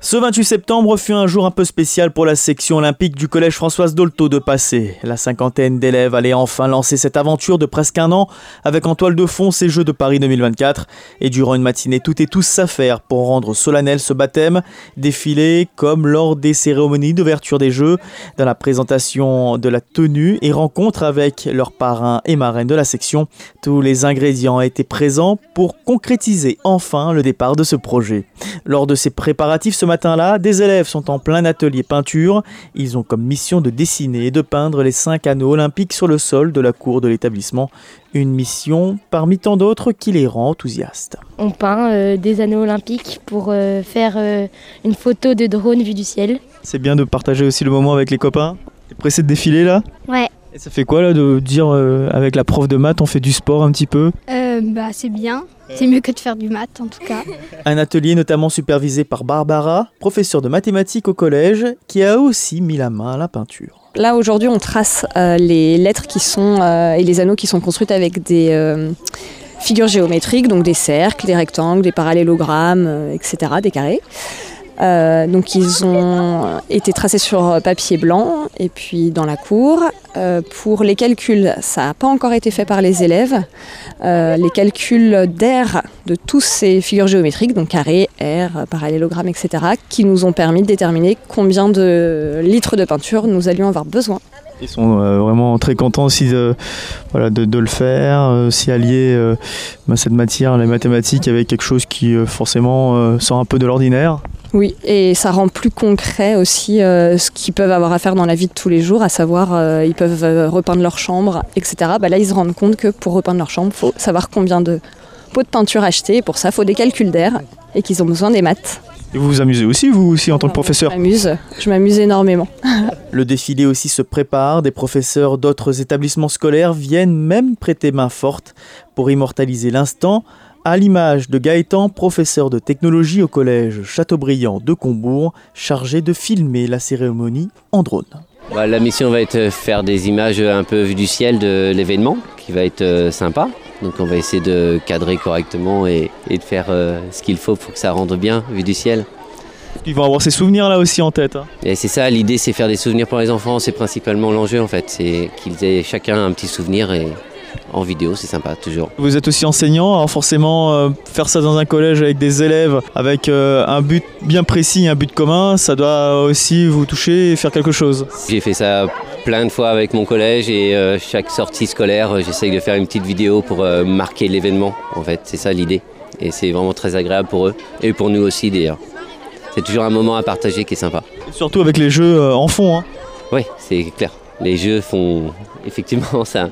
Ce 28 septembre fut un jour un peu spécial pour la section olympique du collège Françoise Dolto de Passé. La cinquantaine d'élèves allait enfin lancer cette aventure de presque un an avec en toile de fond ces Jeux de Paris 2024. Et durant une matinée, tout et tous s'affairent pour rendre solennel ce baptême. Défilé comme lors des cérémonies d'ouverture des Jeux, dans la présentation de la tenue et rencontre avec leurs parrains et marraines de la section. Tous les ingrédients étaient présents pour concrétiser enfin le départ de ce projet. Lors de ces préparatifs ce matin-là, des élèves sont en plein atelier peinture. Ils ont comme mission de dessiner et de peindre les 5 anneaux olympiques sur le sol de la cour de l'établissement. Une mission parmi tant d'autres qui les rend enthousiastes. On peint des anneaux olympiques pour faire une photo de drone vue du ciel. C'est bien de partager aussi le moment avec les copains. T'es pressé de défiler là ? Ouais. Et ça fait quoi là de dire avec la prof de maths on fait du sport un petit peu ? C'est bien, c'est mieux que de faire du maths en tout cas. Un atelier notamment supervisé par Barbara, professeure de mathématiques au collège, qui a aussi mis la main à la peinture. Là aujourd'hui on trace les lettres qui sont et les anneaux qui sont construits avec des figures géométriques, donc des cercles, des rectangles, des parallélogrammes, etc., des carrés. Donc ils ont été tracés sur papier blanc et puis dans la cour. Pour les calculs, ça n'a pas encore été fait par les élèves. Les calculs d'aire de tous ces figures géométriques, donc carrés, aires, parallélogrammes, etc., qui nous ont permis de déterminer combien de litres de peinture nous allions avoir besoin. Ils sont vraiment très contents aussi de le faire, s'y allier cette matière, les mathématiques, avec quelque chose qui forcément sort un peu de l'ordinaire. Oui, et ça rend plus concret aussi ce qu'ils peuvent avoir à faire dans la vie de tous les jours, à savoir ils peuvent repeindre leur chambre, etc. Là, ils se rendent compte que pour repeindre leur chambre, il faut savoir combien de pots de peinture acheter. Et pour ça, il faut des calculs d'air et qu'ils ont besoin des maths. Et vous vous amusez aussi, vous aussi, en tant que professeur ? Je m'amuse énormément. Le défilé aussi se prépare. Des professeurs d'autres établissements scolaires viennent même prêter main forte pour immortaliser l'instant, à l'image de Gaëtan, professeur de technologie au collège Chateaubriand de Combourg, chargé de filmer la cérémonie en drone. La mission va être faire des images un peu vues du ciel de l'événement, qui va être sympa. Donc on va essayer de cadrer correctement et de faire ce qu'il faut pour que ça rende bien, vu du ciel. Ils vont avoir ces souvenirs là aussi en tête. Et c'est ça, l'idée c'est faire des souvenirs pour les enfants, c'est principalement l'enjeu en fait. C'est qu'ils aient chacun un petit souvenir et en vidéo, c'est sympa toujours. Vous êtes aussi enseignant, alors forcément faire ça dans un collège avec des élèves, avec un but bien précis, un but commun, ça doit aussi vous toucher et faire quelque chose. J'ai fait ça plein de fois avec mon collège et chaque sortie scolaire, j'essaye de faire une petite vidéo pour marquer l'événement. En fait, c'est ça l'idée. Et c'est vraiment très agréable pour eux et pour nous aussi d'ailleurs. C'est toujours un moment à partager qui est sympa. Et surtout avec les jeux en fond. Oui, c'est clair. Les jeux font effectivement ça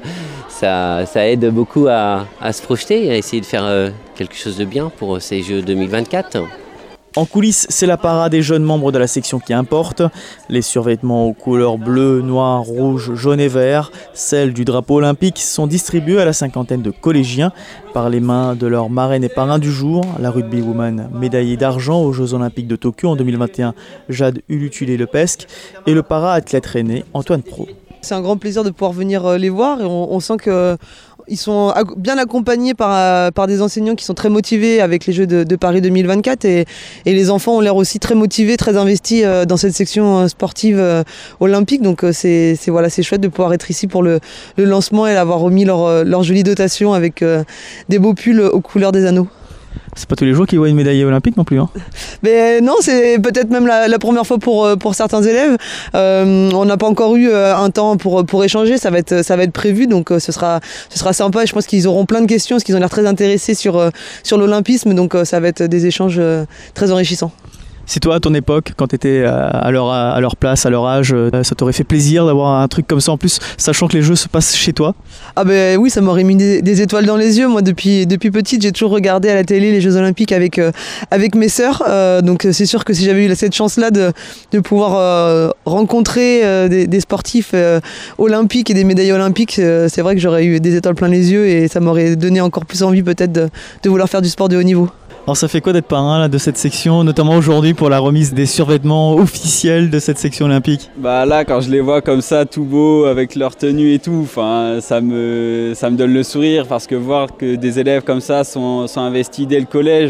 aide beaucoup à se projeter et à essayer de faire quelque chose de bien pour ces Jeux 2024. En coulisses, c'est la parade des jeunes membres de la section qui importe. Les survêtements aux couleurs bleu, noir, rouge, jaune et vert, celles du drapeau olympique, sont distribués à la cinquantaine de collégiens par les mains de leurs marraines et parrains du jour. La rugbywoman médaillée d'argent aux Jeux Olympiques de Tokyo en 2021, Jade Ulutulé-Lepesque, et le para-athlète rennais Antoine Pro. C'est un grand plaisir de pouvoir venir les voir et on sent qu'ils sont bien accompagnés par des enseignants qui sont très motivés avec les Jeux de Paris 2024 et les enfants ont l'air aussi très motivés, très investis dans cette section sportive olympique. Donc c'est chouette de pouvoir être ici pour le lancement et d'avoir remis leur jolie dotation avec des beaux pulls aux couleurs des anneaux. C'est pas tous les jours qu'ils voient une médaille olympique non plus. Mais non, c'est peut-être même la première fois pour certains élèves. On n'a pas encore eu un temps pour échanger, ça va être prévu, donc ce sera sympa. Et je pense qu'ils auront plein de questions, parce qu'ils ont l'air très intéressés sur l'olympisme, donc ça va être des échanges très enrichissants. Si toi, à ton époque, quand tu étais à leur place, à leur âge, ça t'aurait fait plaisir d'avoir un truc comme ça en plus, sachant que les jeux se passent chez toi ? Ah ben oui, ça m'aurait mis des étoiles dans les yeux. Moi, depuis petite, j'ai toujours regardé à la télé les Jeux Olympiques avec mes sœurs. Donc c'est sûr que si j'avais eu cette chance-là de pouvoir rencontrer des sportifs olympiques et des médailles olympiques, c'est vrai que j'aurais eu des étoiles plein les yeux et ça m'aurait donné encore plus envie peut-être de vouloir faire du sport de haut niveau. Alors ça fait quoi d'être parrain là, de cette section, notamment aujourd'hui pour la remise des survêtements officiels de cette section olympique ? Là, quand je les vois comme ça, tout beau, avec leur tenue et tout, ça me donne le sourire parce que voir que des élèves comme ça sont investis dès le collège,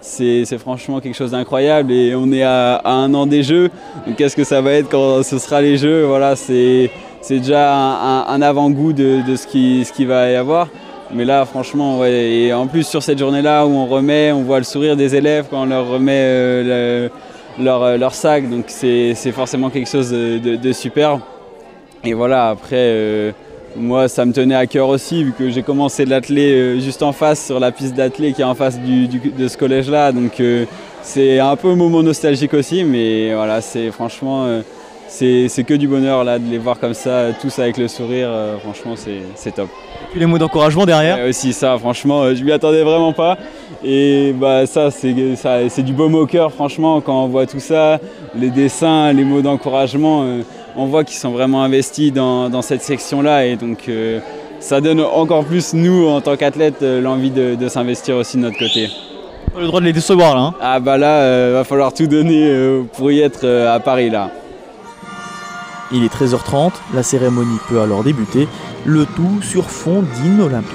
c'est franchement quelque chose d'incroyable et on est à 1 an des Jeux. Donc qu'est-ce que ça va être quand ce sera les Jeux? Voilà, c'est déjà un avant-goût de ce qui va y avoir. Mais là, franchement, ouais, et en plus sur cette journée-là où on voit le sourire des élèves quand on leur remet leur sac, donc c'est forcément quelque chose de super. Et voilà, après, moi, ça me tenait à cœur aussi, vu que j'ai commencé l'athlé juste en face, sur la piste d'athlé qui est en face de ce collège-là. Donc c'est un peu un moment nostalgique aussi, mais voilà, c'est franchement... C'est que du bonheur là, de les voir comme ça, tous avec le sourire, franchement c'est top. Et puis les mots d'encouragement derrière. Et aussi ça, franchement, je m'y attendais vraiment pas. Et bah ça c'est du baume au cœur, franchement, quand on voit tout ça, les dessins, les mots d'encouragement, on voit qu'ils sont vraiment investis dans cette section-là. Et donc ça donne encore plus, nous, en tant qu'athlètes, l'envie de s'investir aussi de notre côté. On a le droit de les décevoir là. Hein. Ah bah là, va falloir tout donner pour y être à Paris là. Il est 13h30, la cérémonie peut alors débuter, le tout sur fond d'hymne olympique.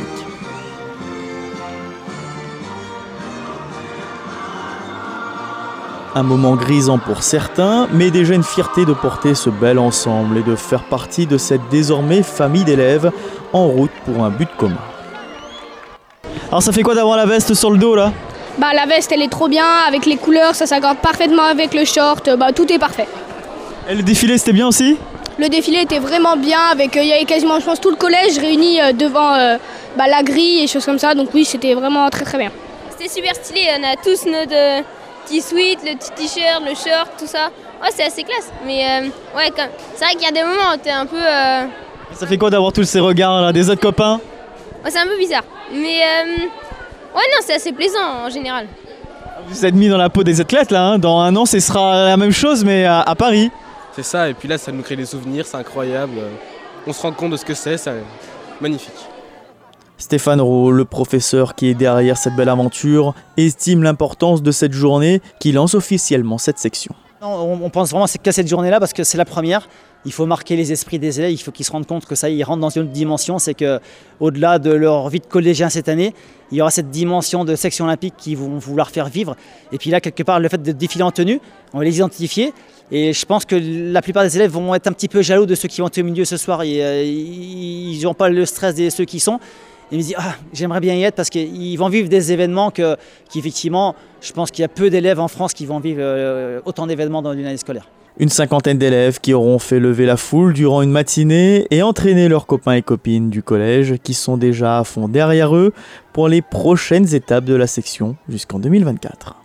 Un moment grisant pour certains, mais déjà une fierté de porter ce bel ensemble et de faire partie de cette désormais famille d'élèves en route pour un but commun. Alors ça fait quoi d'avoir la veste sur le dos là? Bah la veste elle est trop bien, avec les couleurs, ça s'accorde parfaitement avec le short, bah tout est parfait. Et le défilé c'était bien aussi? Le défilé était vraiment bien, il y avait quasiment je pense tout le collège réuni devant la grille et choses comme ça, donc oui c'était vraiment très très bien. C'était super stylé, on a tous notre petit sweat, le petit t-shirt, le short, tout ça. Ouais c'est assez classe, mais ouais c'est vrai qu'il y a des moments où t'es un peu... Ça fait quoi d'avoir tous ces regards là, des autres copains? Ouais, c'est un peu bizarre, mais ouais non c'est assez plaisant en général. Vous êtes mis dans la peau des athlètes là, hein. Dans 1 an ce sera la même chose mais à Paris. C'est ça, et puis là ça nous crée des souvenirs, c'est incroyable. On se rend compte de ce que c'est magnifique. Stéphane Rowe, le professeur qui est derrière cette belle aventure, estime l'importance de cette journée qui lance officiellement cette section. On pense vraiment qu'à cette journée-là parce que c'est la première. Il faut marquer les esprits des élèves, il faut qu'ils se rendent compte que ça, ils rentrent dans une autre dimension. C'est qu'au-delà de leur vie de collégien cette année, il y aura cette dimension de section olympique qu'ils vont vouloir faire vivre. Et puis là, quelque part, le fait de défiler en tenue, on va les identifier. Et je pense que la plupart des élèves vont être un petit peu jaloux de ceux qui vont être au milieu ce soir. Et, ils n'ont pas le stress de ceux qui sont. Ils me disent j'aimerais bien y être parce qu'ils vont vivre des événements qu'effectivement, je pense qu'il y a peu d'élèves en France qui vont vivre autant d'événements dans une année scolaire. Une 50aine d'élèves qui auront fait lever la foule durant une matinée et entraîner leurs copains et copines du collège qui sont déjà à fond derrière eux pour les prochaines étapes de la section jusqu'en 2024.